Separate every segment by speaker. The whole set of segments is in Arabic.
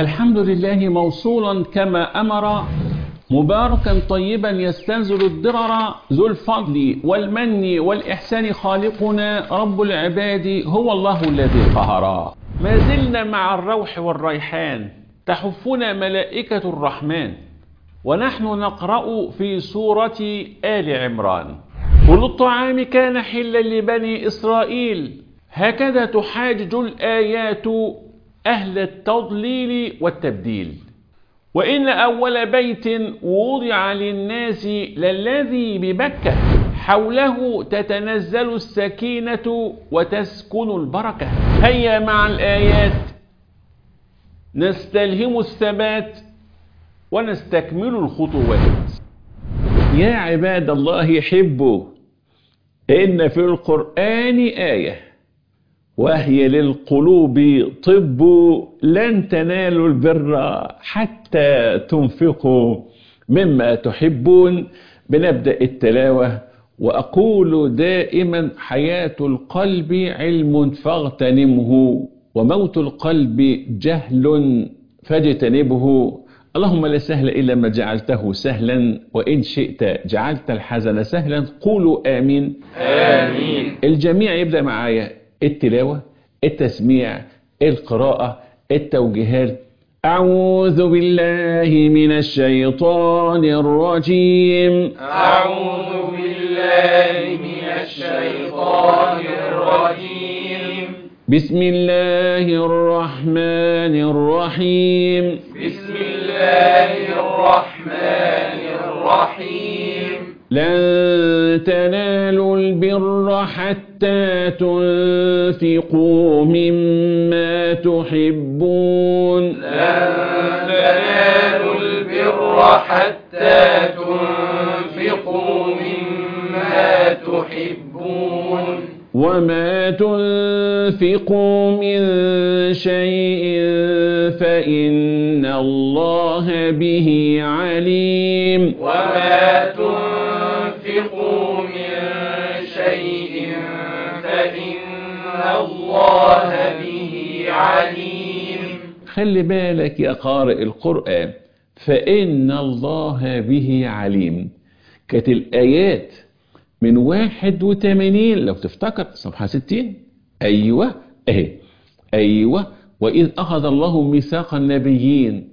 Speaker 1: الحمد لله موصولا كما أمر، مباركا طيبا يستنزل الضرر، ذو الفضل والمن والإحسان خالقنا رب العباد هو الله الذي قهر. ما زلنا مع الروح والريحان تحفنا ملائكة الرحمن، ونحن نقرأ في سورة آل عمران: كل الطعام كان حلا لبني إسرائيل، هكذا تحاجج الآيات أهل التضليل والتبديل. وإن أول بيت وضع للناس للذي ببكة، حوله تتنزل السكينة وتسكن البركة. هيا مع الآيات نستلهم الثبات ونستكمل الخطوات. يا عباد الله حبوا، إن في القرآن آية وهي للقلوب طب، لن تنالوا البر حتى تنفقوا مما تحبون. بنبدأ التلاوة وأقول دائما: حياة القلب علم فاغتنمه، وموت القلب جهل فاجتنبه. اللهم لا سهل إلا ما جعلته سهلا، وإن شئت جعلت الحزن سهلا. قولوا آمين.
Speaker 2: آمين.
Speaker 1: الجميع يبدأ معايا التلاوة، التسميع، القراءة، التوجيهات. أعوذ بالله من الشيطان الرجيم.
Speaker 2: أعوذ بالله من الشيطان الرجيم.
Speaker 1: بسم الله الرحمن الرحيم.
Speaker 2: بسم الله الرحمن الرحيم.
Speaker 1: لن تنالوا البر حتى تنفقوا مما تحبون.
Speaker 2: لن تنالوا البر حتى تنفقوا مما تحبون.
Speaker 1: وما تنفقوا من شيء فإن الله به عليم.
Speaker 2: وما تنفقوا من شيء فإن الله به عليم.
Speaker 1: خلي بالك يا قارئ القرآن، فإن الله به عليم. كانت الآيات من 81 لو تفتكر صفحة 60. أيوة أهي، أيوة. وإذ أخذ الله ميثاق النبيين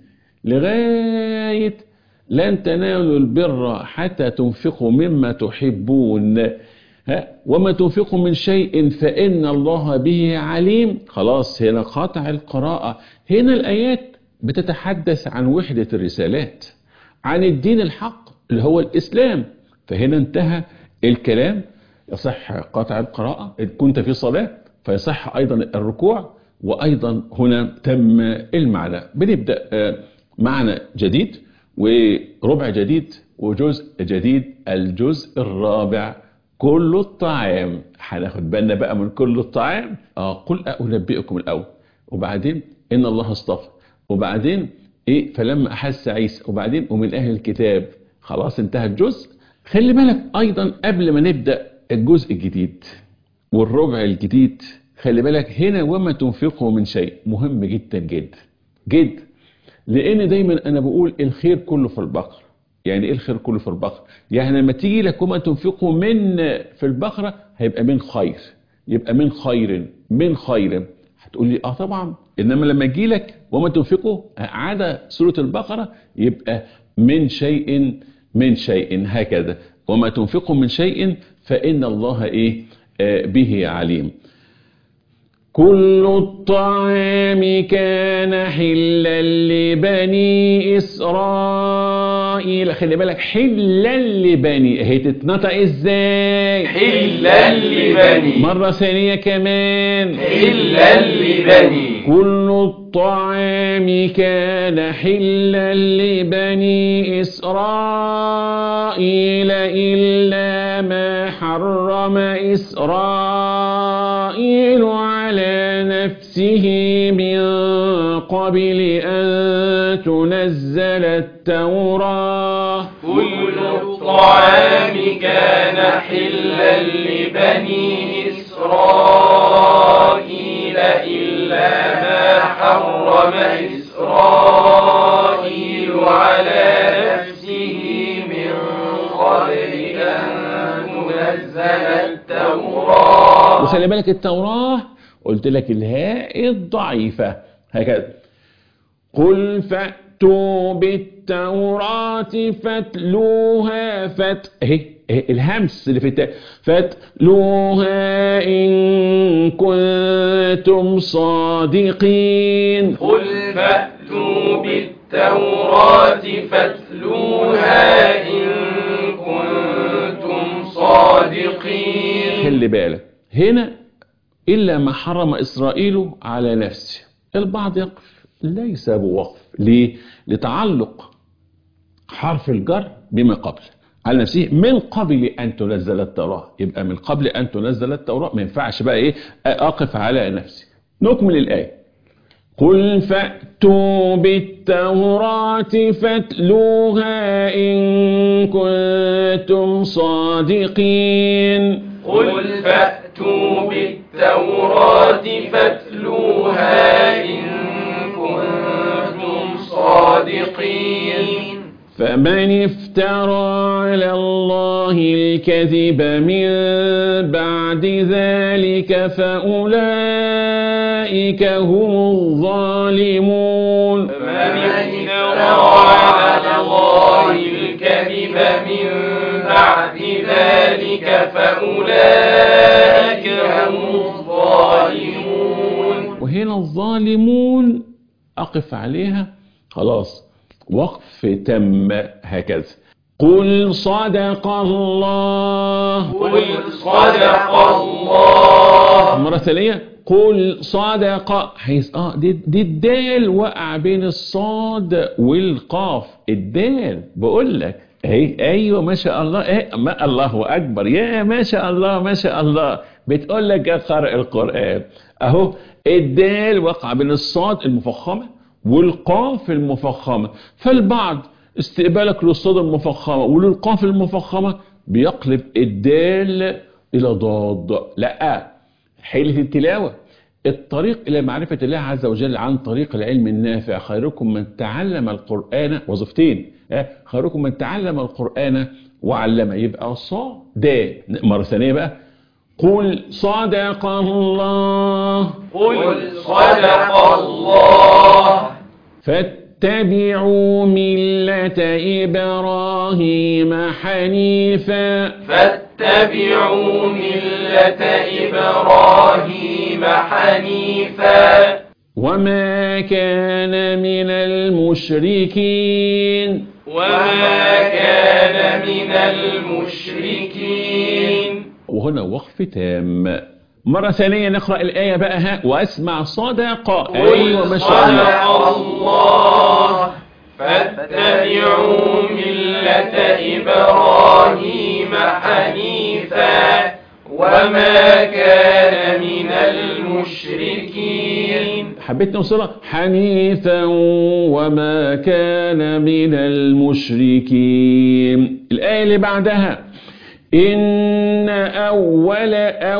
Speaker 1: لغاية لن تنالوا البر حتى تنفقوا مما تحبون، وما تنفقوا من شيء فإن الله به عليم. خلاص هنا قاطع القراءة. هنا الآيات بتتحدث عن وحدة الرسالات، عن الدين الحق اللي هو الإسلام. فهنا انتهى الكلام. يصح قطع القراءة إن كنت في صلاة، فيصح أيضا الركوع، وأيضا هنا تم المعنى. بنبدأ معنى جديد وربع جديد وجزء جديد، الجزء الرابع كل الطعام. هناخد بالنا بقى من كل الطعام. قل أنبئكم الأول، وبعدين إن الله اصطفى، وبعدين إيه فلما أحس عيسى، وبعدين ومن أهل الكتاب. خلاص انتهى الجزء. خلي بالك أيضا قبل ما نبدأ الجزء الجديد والربع الجديد، خلي بالك هنا وما تنفقوا من شيء مهم جدا جدا جدا، لأن دايما أنا بقول الخير كله في البقرة. يعني إيه الخير كله في البقرة؟ يعني لما تيجي لك وما تنفقوا من في البقرة هيبقى من خير، يبقى من خير من خير. هتقول لي طبعا، إنما لما يجي لك وما تنفقوا عدا سورة البقرة يبقى من شيء من شيء، هكذا. وما تنفقوا من شيء فإن الله به عليم. كل الطعام كان حلا لبني إسرائيل. خلي بالك حلا لبني، هي تتنطق ازاي؟
Speaker 2: حلا لبني.
Speaker 1: مرة ثانية كمان،
Speaker 2: حلا لبني.
Speaker 1: كل الطعام كان حلا لبني إسرائيل إلا ما حرم إسرائيل على نفسه من قبل أن تنزل التوراة.
Speaker 2: كل الطعام كان حلا لبني إسرائيل إلا ما حرم إسرائيل التوراة.
Speaker 1: وخلي بالك التوراة قلت لك الهاء الضعيفة هكذا. قل فأتوا بالتوراة فاتلوها اهي الهمس اللي في التاء، فاتلوها إن كنتم صادقين.
Speaker 2: قل فأتوا بالتوراة فاتلوها إن كنتم صادقين.
Speaker 1: خلي بالك هنا إلا ما حرم إسرائيل على نفسه. البعض يقف ليس بوقف. ليه؟ لتعلق حرف الجر بما قبل على نفسه من قبل أن تنزل التوراة. يبقى من قبل أن تنزل التوراة ما ينفعش بقى إيه أقف على نفسي. نكمل الآية. قل فأتوا بالتوراة فاتلوها إن كنتم صادقين.
Speaker 2: قل فأتوا بالتوراة فاتلوها إن كنتم صادقين.
Speaker 1: فمن افترى على الله الكذب من بعد ذلك فأولئك هم الظالمون.
Speaker 2: فمن افترى على الله الكذب من بعد ذلك فأولئك هم الظالمون.
Speaker 1: وهنا الظالمون أقف عليها خلاص وقف تم هكذا. قل صدق الله.
Speaker 2: قل صدق الله.
Speaker 1: مرة ثانية. قل صدق حيث دي الدال وقع بين الصاد والقاف. الدال بقول لك اهي. ايوه ما شاء الله. ايه ما الله اكبر. يا ما شاء الله ما شاء الله. بتقول لك يا قارئ القرآن اهو الدال وقع بين الصاد المفخمة والقاف المفخمة. فالبعض استقبالك للصاد المفخمة وللقاف المفخمة بيقلب الدال إلى ضاد. لا، حيلة التلاوة الطريق إلى معرفة الله عز وجل عن طريق العلم النافع. خيركم من تعلم القرآن. وظيفتين. خيركم من تعلم القرآن وعلمه. يبقى صاد دال. مرة ثانية بقى. قل صدق الله.
Speaker 2: قل صدق الله.
Speaker 1: فاتبعوا ملة إبراهيم حنيفا.
Speaker 2: فاتبعوا ملة إبراهيم حنيفا.
Speaker 1: وما كان من المشركين.
Speaker 2: وما كان من المشركين.
Speaker 1: وهنا وقف تام. مرة ثانية نقرأ الآية بقى وأسمع صدق. أيوة ما شاء الله.
Speaker 2: الله. فاتبعوا ملة إبراهيم حنيفا وما كان من المشركين.
Speaker 1: حبيت نوصلها حنيفا وما كان من المشركين. الآية اللي بعدها. إن أول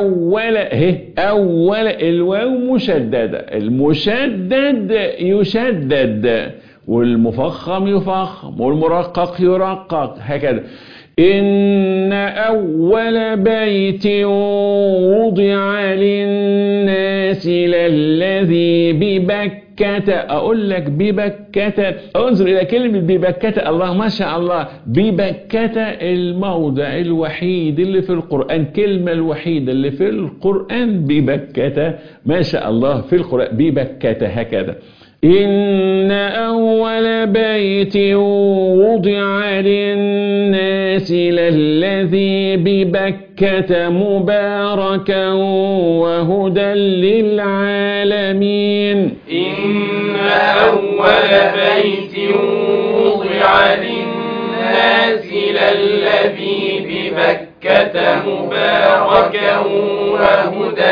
Speaker 1: الواو مشددة. المشدد يشدد والمفخم يفخم والمرقق يرقق هكذا. إن أول بيت وضع للناس للذي ببكة. أقول لك ببكة. انظر إلى كلمة ببكة. الله ما شاء الله. ببكة الموضع الوحيد اللي في القرآن. كلمة الوحيدة اللي في القرآن ببكة. ما شاء الله في القرآن ببكة هكذا. إن أول بيت وضع للناس للذي ببكة مباركا وهدى للعالمين.
Speaker 2: إن أول بيت وضع للناس للذي ببكة مباركا وهدى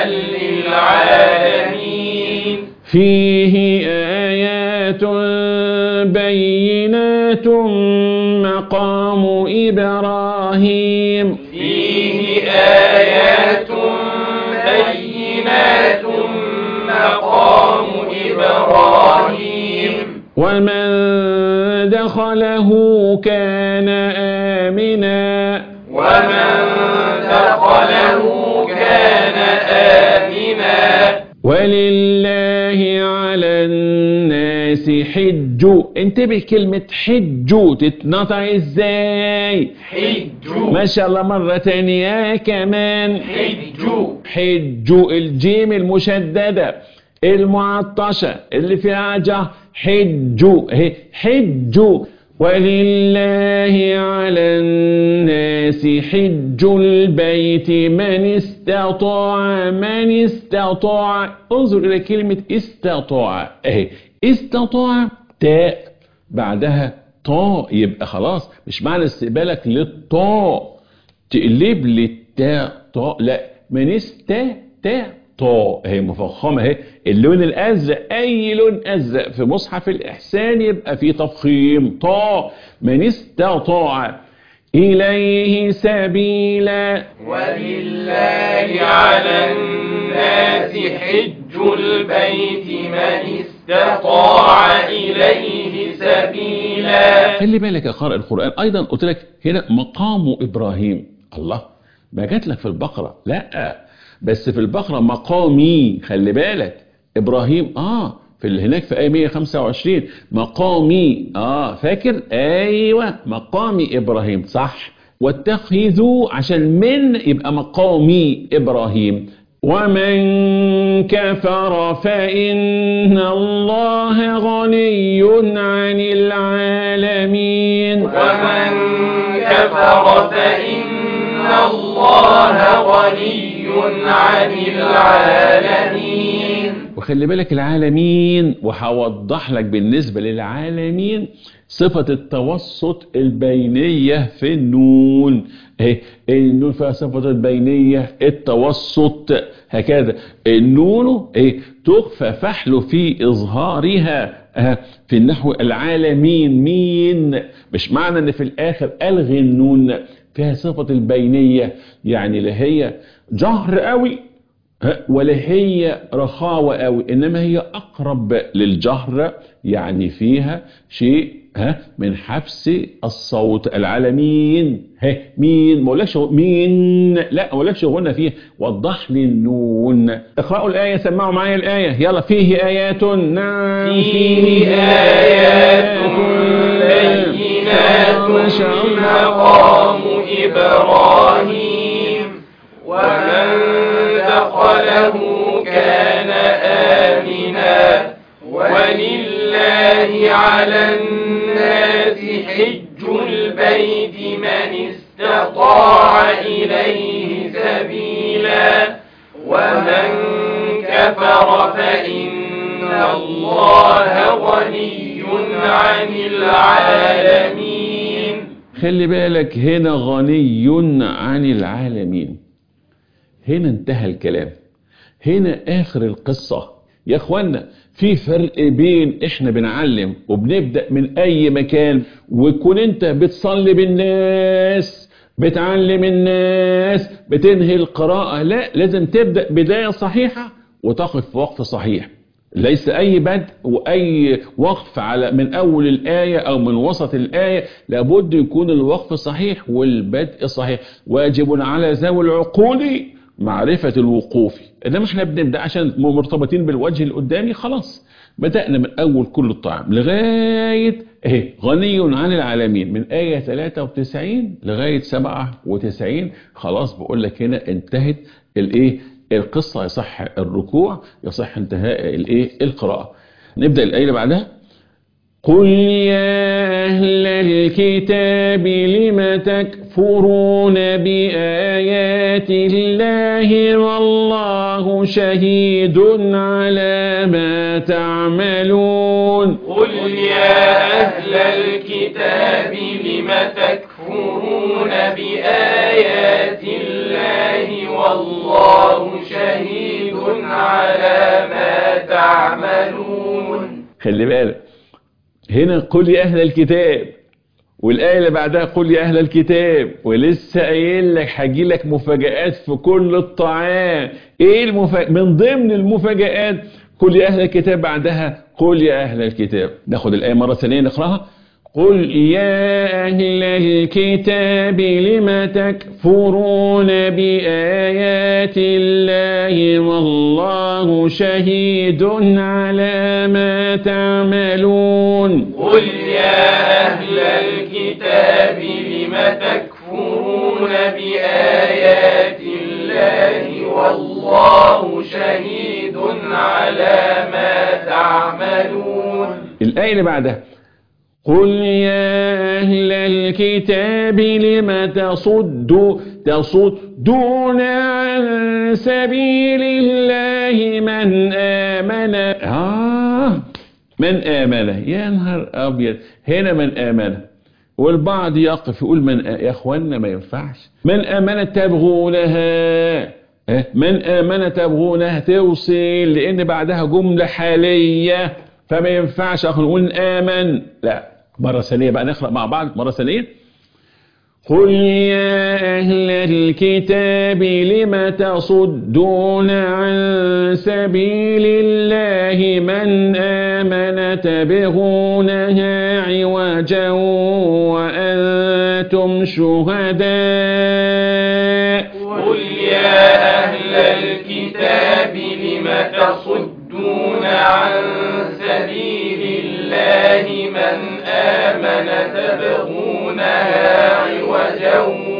Speaker 2: للعالمين.
Speaker 1: فيه آيات بينات مقام إبراهيم.
Speaker 2: فيه آيات بينات مقام إبراهيم.
Speaker 1: ومن دخله كان آمنا.
Speaker 2: ومن دخله كان
Speaker 1: ولله على الناس حج. انتبه كلمة حج تتنطق ازاي؟
Speaker 2: حج.
Speaker 1: ما شاء الله. مرة تانية كمان.
Speaker 2: حج.
Speaker 1: حج. الجيم المشددة المعطشة اللي فيها عجة. حج. اهي حج. ولله على الناس حج البيت من استطاع. من استطاع. انظر إلى كلمة استطاع اهي. استطاع تاء بعدها طاء، يبقى خلاص مش معنى استقبالك للطاء تقلب للتاء طاء، لا، من استطاع طاء اهي مفخمه اهي. اللون الازرق، اي لون ازرق في مصحف الاحسان يبقى فيه تفخيم طاء. من استطاع اليه سبيلا.
Speaker 2: ولله على الناس حج البيت من استطاع إليه سبيلا.
Speaker 1: خلي بالك يا قارئ القرآن، ايضا قلت لك هنا مقام ابراهيم. الله، ما جات لك في البقرة؟ لا، بس في البقرة مقامي. خلي بالك ابراهيم في هناك في آية 125 مقامي. فاكر؟ ايوه مقامي ابراهيم صح. واتخذوا عشان من يبقى مقامي ابراهيم. ومن كفر فإن الله غني عن العالمين.
Speaker 2: ومن كفر فإن الله غني عن العالمين.
Speaker 1: وخلي بالك العالمين، وهوضح لك بالنسبة للعالمين صفة التوسط البينية في النون. النون فيها صفة البينية التوسط هكذا. النون تخفى فحل في إظهارها في النحو. العالمين مين، مش معنى ان في الآخر ألغي النون، فيها صفة البينية، يعني لا هي جهر قوي ولا هي رخاوة قوي، انما هي اقرب للجهر، يعني فيها شيء من حبس الصوت. العالمين مين، ما اقولكش مين، لا ما اقولكش غنى فيه، وضح لي النون. اقرأوا الآية، سمعوا معايا الآية يلا. فيه آيات، نعم
Speaker 2: فيه آيات بينات مقام إبراهيم ومن دخله كان آمنا ولله على الناس حج البيت من استطاع إليه سبيلا ومن كفر فإن الله غني عن العالمين.
Speaker 1: خلي بالك هنا غني عن العالمين، هنا انتهى الكلام، هنا آخر القصة. يا اخوانا في فرق بين احنا بنعلم وبنبدأ من اي مكان، ويكون انت بتصلي بالناس، بتعلم الناس، بتنهي القراءة، لا، لازم تبدأ بداية صحيحة وتقف في وقف صحيح. ليس اي بدء واي وقف على من اول الآية او من وسط الآية، لابد يكون الوقف صحيح والبدء صحيح. واجب على ذوي العقول معرفة الوقوف. انما احنا بنبدأ عشان مرتبطين بالوجه القدامي، خلاص بدأنا من اول كل الطعام لغاية غني عن العالمين من آية 93 لغاية 97. خلاص بقول لك هنا انتهت القصة. يصح الركوع، يصح انتهاء القراءة. نبدأ الآية اللي بعدها. قل يا أهل الكتاب لم تكفرون بآيات الله والله شهيد على ما تعملون.
Speaker 2: قل يا أهل الكتاب لم تكفرون بآيات الله والله شهيد على ما تعملون.
Speaker 1: خلي بالك هنا قل يا أهل الكتاب، والآية اللي بعدها قل يا أهل الكتاب، ولسه قايل لك هجي لك مفاجآت في كل الطعام. من ضمن المفاجآت قل يا أهل الكتاب، بعدها قل يا أهل الكتاب. ناخد الآية مرة ثانية نقرأها. قل يا أهل الكتاب لم تكفرون بآيات الله والله شهيد على ما تعملون.
Speaker 2: قل يا أهل الكتاب لم تكفرون بآيات الله والله شهيد على ما تعملون.
Speaker 1: الآية اللي بعدها قل يا أهل الكتاب لم تصدون عن سبيل الله من آمن يا نهار أبيض، هنا من آمن، والبعض يقف يقول يا أخوانا ما ينفعش، من آمن تبغونها توصل، لأن بعدها جملة حالية فما ينفعش نقول آمن، لا. مرة ثانية بقى نقرأ مع بعض مرة ثانية. قل يا أهل الكتاب لم تصدون عن سبيل الله من آمن تبغونها عوجا وأنتم شهداء.
Speaker 2: قل يا أهل الكتاب لم تصدون عن سبيل الله من آمن تبغونها عوجا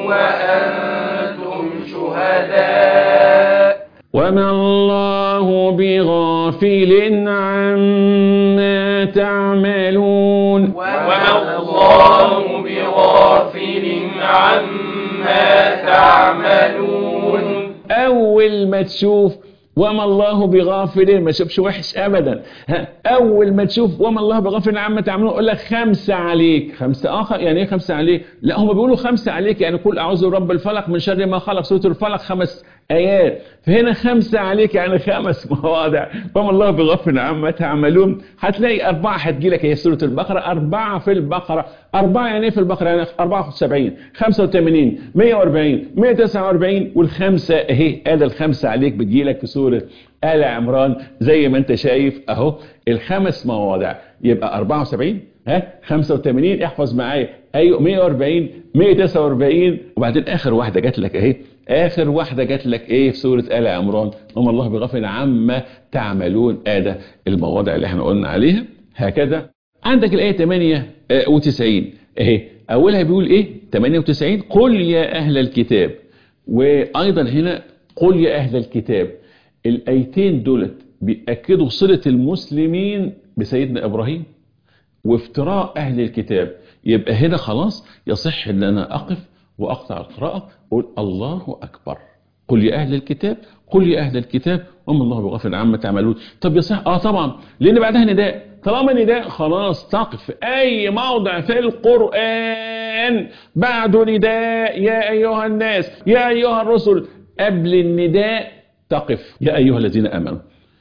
Speaker 2: وأنتم شهداء
Speaker 1: وما الله بغافل عما تعملون.
Speaker 2: وما الله بغافل عما تعملون.
Speaker 1: أول ما تشوف وما الله بغافل ما تشوفش وحش أبدا، أول ما تشوف وما الله بغافل عما تعملون يقول لك 5 عليك، 5 آخر يعني إيه 5 عليك؟ لا هم بيقولوا 5 عليك يعني قل أعوذ برب الفلق من شر ما خلق، سورة الفلق 5 آيات، فهنا 5 عليك يعني 5 مواضع. وما الله بغافل عما تعملون، هتلاقي 4 هتجيلك هي سورة البقرة، 4 في البقرة، 4 يعني ايه في البقرة؟ يعني 74 85 140 149 والخمسة اهي، ادي ال5 عليك بتجيلك في سورة آل عمران زي ما انت شايف اهو، ال5 مواضع، يبقى 74 85 احفظ معايا، ايوه 140 149 وبعدين اخر واحدة جات لك اهي، اخر واحدة جات لك ايه في سورة آل عمران، وما الله بغافل عما تعملون. ادي المواضع اللي احنا قلنا عليها. هكذا عندك الآية 98 اهي، اولها بيقول ايه 98 قل يا اهل الكتاب، وايضا هنا قل يا اهل الكتاب. الايتين دولت بيأكدوا صلة المسلمين بسيدنا ابراهيم وافتراء اهل الكتاب، يبقى هنا خلاص يصح ان انا اقف واقطع القراءة واقول الله اكبر، قل يا اهل الكتاب قل يا اهل الكتاب وما الله بغافل عما تعملون. طب يصح طبعا، لان بعدها نداء، طالما نداء خلاص تقف في اي موضع في القرآن بعد نداء يا ايها الناس يا ايها الرسل، قبل النداء تقف يا ايها الذين امنوا،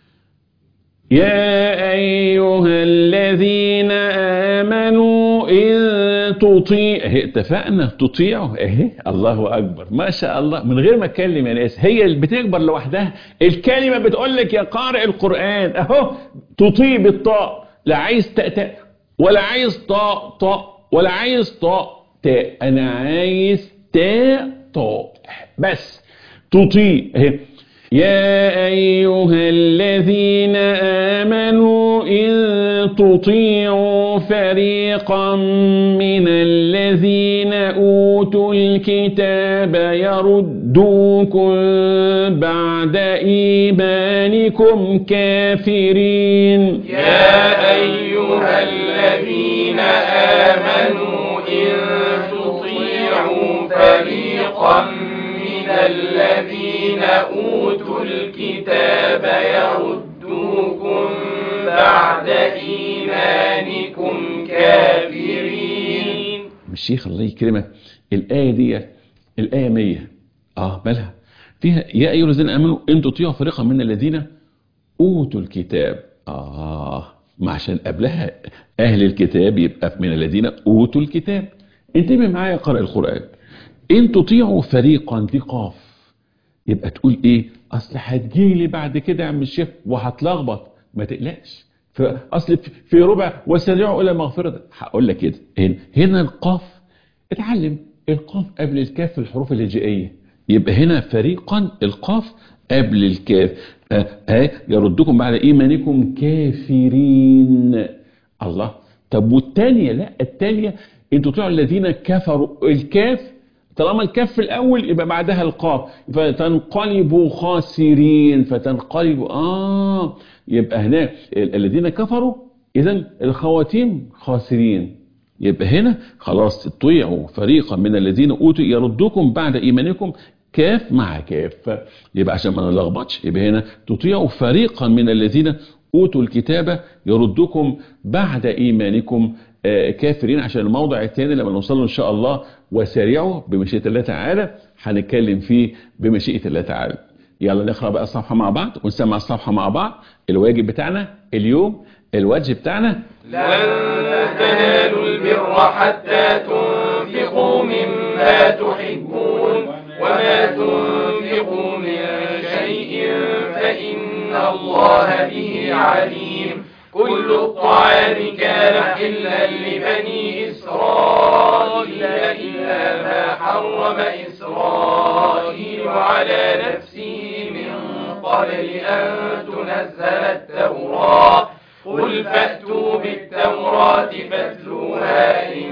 Speaker 1: يا أيها الذين آمنوا إن تطيع، اتفقنا تطيعوا اهي، الله أكبر ما شاء الله، من غير ما اتكلم يا ناس هي اللي بتكبر لوحدها، الكلمة بتقول لك يا قارئ القرآن اهو، تطيع بالطاء، لا عايز تاء ولا عايز طاء ولا عايز تاء، أنا عايز تاء بس، تطيع اهي. يا أيها الذين آمنوا إن تطيعوا فريقا من الذين أوتوا الكتاب يردوكم بعد إيمانكم كافرين.
Speaker 2: يا أيها الذين آمنوا إن تطيعوا فريقا من الذين أوتوا الكتاب يردوكم بعد إيمانكم كافرين.
Speaker 1: الشيخ الله يكرمك، الآية دي الآية 100 مالها فيها يا أيها الذين آمنوا إن تطيعوا فريقا من الذين أوتوا الكتاب، ما عشان قبلها أهل الكتاب يبقى من الذين أوتوا الكتاب. انتبه معايا قارئ القرآن، إن تطيعوا فريقا دي قاف، يبقى تقول إيه؟ أصل هتجيلي بعد كده يا عم الشيخ وهتلخبط، ما تقلقش اصل في ربع وسارعوا الى مغفرة. هقول لك كده، هنا القاف، اتعلم القاف قبل الكاف في الحروف الهجائية، يبقى هنا فريقا القاف قبل الكاف. يردكم بعد ايمانكم كافرين. الله، طب والتانية؟ لا، التانية انتوا طلعوا الذين كفروا، الكاف طالما الكاف في الاول يبقى بعدها القاف، فتنقلبوا خاسرين، فتنقلبوا يبقى هنا الذين كفروا، اذا الخواتيم خاسرين. يبقى هنا خلاص تطيعوا فريقا من الذين اوتوا يردكم بعد ايمانكم، كاف مع كاف، يبقى عشان ما نلخبطش يبقى هنا تطيعوا فريقا من الذين اوتوا الكتاب يردكم بعد ايمانكم كافرين، عشان الموضع الثاني لما نوصل له ان شاء الله وسارعوا بمشيئة الله تعالى هنتكلم فيه بمشيئة الله تعالى. يلا نقرأ بقى الصفحة مع بعض ونسمع الصفحة مع بعض. الواجب بتاعنا اليوم، الوجه بتاعنا:
Speaker 2: لن تنالوا البر حتى تنفقوا مما تحبون وما تنفقوا من شيء فإن الله به عليم. كل الطعام كان حلا لبني إسرائيل إلا ما حرم إسرائيل على نفسه من قبل أن تنزل التوراة. قل فأتوا بالتوراة فاتلوها إن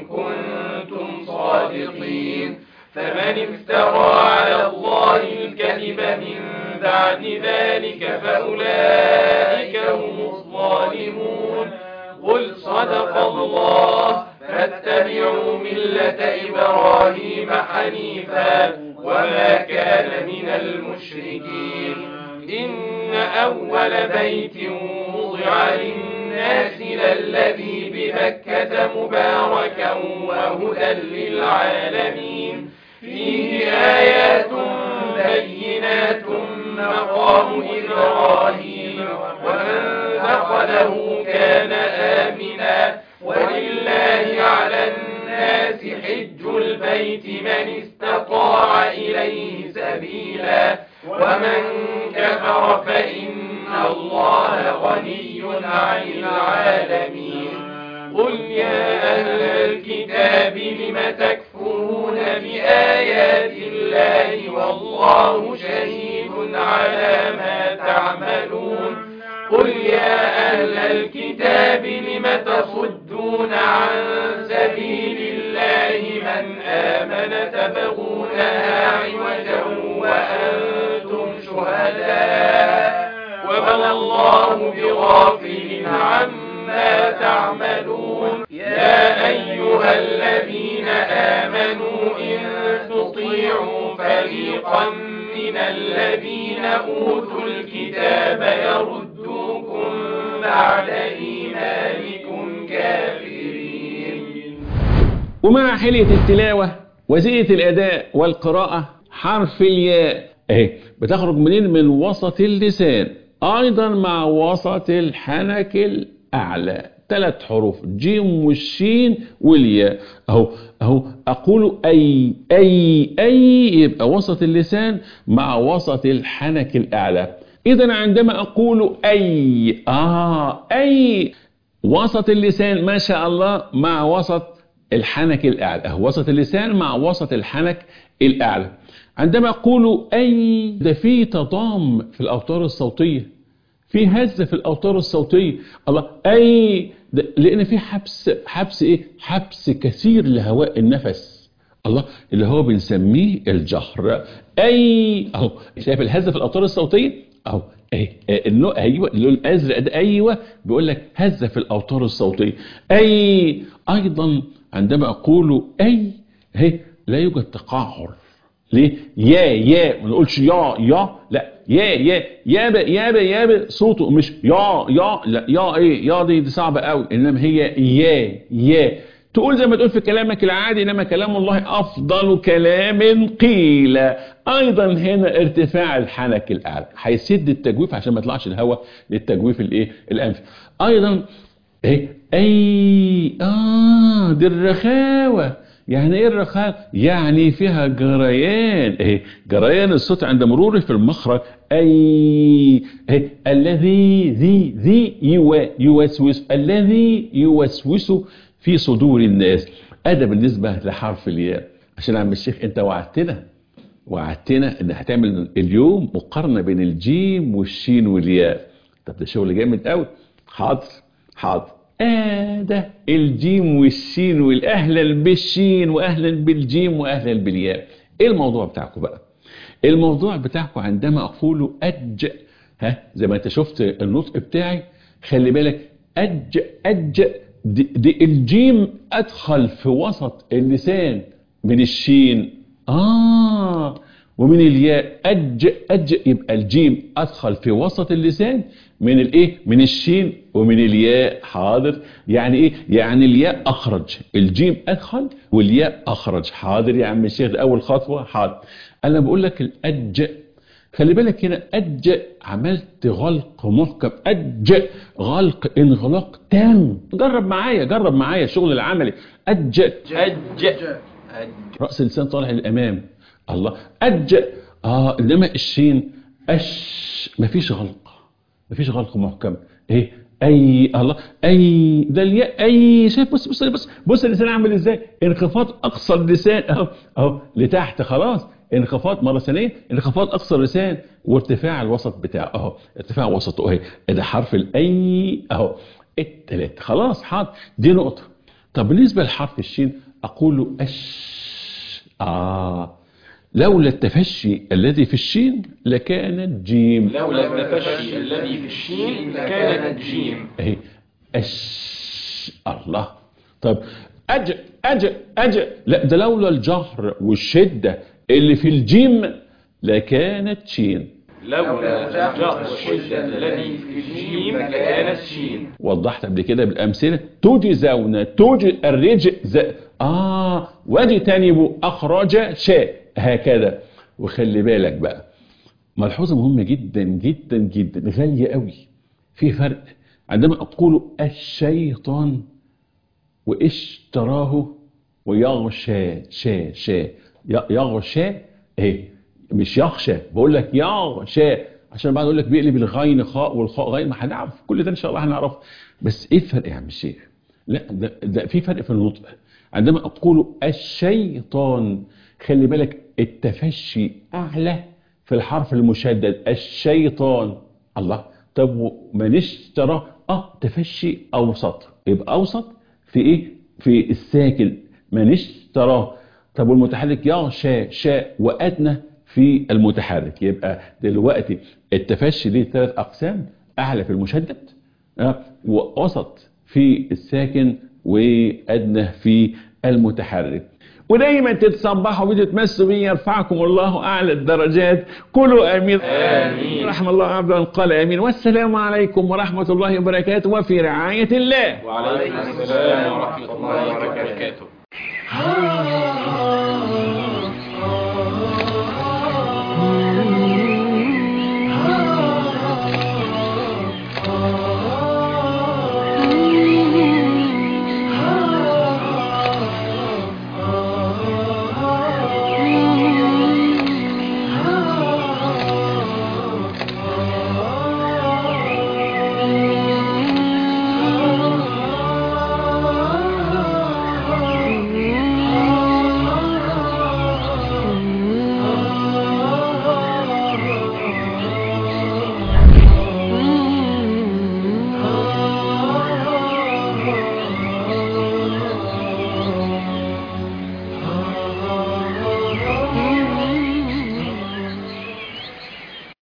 Speaker 2: كنتم صادقين. فمن افترى على الله الكذب من بعد ذلك فأولئك هم الظالمون. قل صدق الله فاتبعوا ملة إبراهيم حنيفا وما كان من المشركين. إن أول بيت وضع للناس للذي بمكة مباركا وهدى للعالمين. فيه آيات بينات مقام إبراهيم ومن دخله كان آمنا. ولله على الناس حج البيت من استطاع إليه سبيلا ومن كفر فإن الله غني عن العالمين. قل يا أهل الكتاب لم تكفرون بآيات الله والله شهيد على ما تعملون. قل يا أهل الكتاب لم تصدون عن سبيل الله من آمن تبغونها عوجا وأنتم شهداء وما الله بغافل عما تعملون. يا أيها الذين آمنوا إن تطيعوا فريقا من الذين أوتوا الكتاب يردوكم بعد إيمانكم كافرين.
Speaker 1: ومع حلية التلاوة وزينة الأداء والقراءة حرف الياء بتخرج منين؟ من وسط اللسان، أيضا مع وسط الحنك الأعلى، 3 حروف جيم والشين والياء. أهو أقول أي أي أي، يبقى وسط اللسان مع وسط الحنك الأعلى. إذا عندما أقول أي أي، وسط اللسان ما شاء الله مع وسط الحنك الأعلى، وسط اللسان مع وسط الحنك الأعلى. عندما أقول أي، ده في تضام في الأوتار الصوتية، في هزة في الأوتار الصوتية. الله، أي، لأن في حبس كثير لهواء النفس، الله، اللي هو بنسميه الجهر. أي، أهو شايف الهزة في الأوتار الصوتية، أهو ايوه اللون الازرق ده، ايوه بيقول لك هزه في الاوتار الصوتيه. اي، ايضا عندما اقول اي لا يوجد تقعر. ليه؟ يا ما نقولش يا لا، يا صوته مش يا لا، يا دي صعبه قوي، انما هي يا تقول زي ما تقول في كلامك العادي، انما كلام الله افضل كلام قيل. ايضا هنا ارتفاع الحنك الاعلى هيسد التجويف عشان ما يطلعش الهواء للتجويف الانفي. ايضا اي دي الرخاوه، يعني ايه الرخاء؟ يعني فيها جريان، ايه جريان الصوت عند مروره في المخرج. اي الذي ذي يوسوس، الذي يوسوس في صدور الناس. ده بالنسبه لحرف الياء. عشان عم الشيخ انت وعدتنا ان هتعمل اليوم مقارنه بين الجيم والشين والياء. طب ده شغل جامد قوي. حاضر. ده الجيم والشين والاهلا بالشين واهلا بالجيم واهلا بالياء. ايه الموضوع بتاعكم بقى؟ الموضوع بتاعكم عندما اقول زي ما انت شفت النطق بتاعي، خلي بالك دي الجيم ادخل في وسط اللسان من الشين ومن الياء يبقى الجيم ادخل في وسط اللسان من الايه؟ من الشين ومن الياء. حاضر. يعني ايه؟ يعني الياء اخرج، الجيم ادخل والياء اخرج. حاضر يا عم الشيخ، اول خطوه. حاضر. انا بقول لك خلي بالك هنا عملت غلق محكم. غلق انغلاق تام. جرب معايا الشغل العملي. رأس اللسان طالع للامام. الله. انما الشين مفيش غلق محكم. ايه الله ده الياء شايف؟ بص اللسان عامل ازاي؟ انخفاض اقصى اللسان اهو لتحت. خلاص. انخفاض مره ثانيه، انخفاض اقصى اللسان وارتفاع الوسط بتاعه ارتفاع وسطه اهي. ده حرف الثلاث. خلاص. حاضر. دي نقطه. طب بالنسبه لحرف الشين اقول لولا التفشي الذي في الشين لكانت جيم.
Speaker 2: لولا التفشي الذي في الشين لكانت جيم.
Speaker 1: اهي الله. طب لا، ده لولا الجهر والشدة اللي في الجيم لكانت شين.
Speaker 2: لولا الجهر والشدة الذي في الجيم لكانت شين.
Speaker 1: وضحت قبل كده بالأمثلة. تجزون الرجز واجتنبوا أخرج شاء. هكذا. وخلي بالك بقى ملحوظة مهمة جدا جدا جدا غالية قوي. في فرق عندما أقول الشيطان واشتراه ويغشى يغشى مش يخشى. بقول لك يغشى عشان بعد اقول لك بيقلب الغين خاء والخاء غين. ما هنعرف كل ده ان شاء الله هنعرف. بس ايه الفرق يا عم الشيخ؟ لا ده في فرق في النطق. عندما اقول الشيطان خلي بالك التفشي اعلى في الحرف المشدد. الشيطان. الله. طب من اشترى تفشي اوسط. يبقى اوسط في ايه؟ في الساكن. من اشترى. طب والمتحرك يغشى شاء وادنى في المتحرك. يبقى دلوقتي التفشي ليه 3 اقسام. اعلى في المشدد ووسط في الساكن وادنى في المتحرك. ودايما تتصبحوا وتتمسوا بي يرفعكم الله اعلى الدرجات. قولوا امين.
Speaker 2: آمين.
Speaker 1: رحم الله عبدا قال امين. والسلام عليكم ورحمه الله وبركاته وفي رعايه الله.
Speaker 2: وعليكم السلام ورحمه الله وبركاته.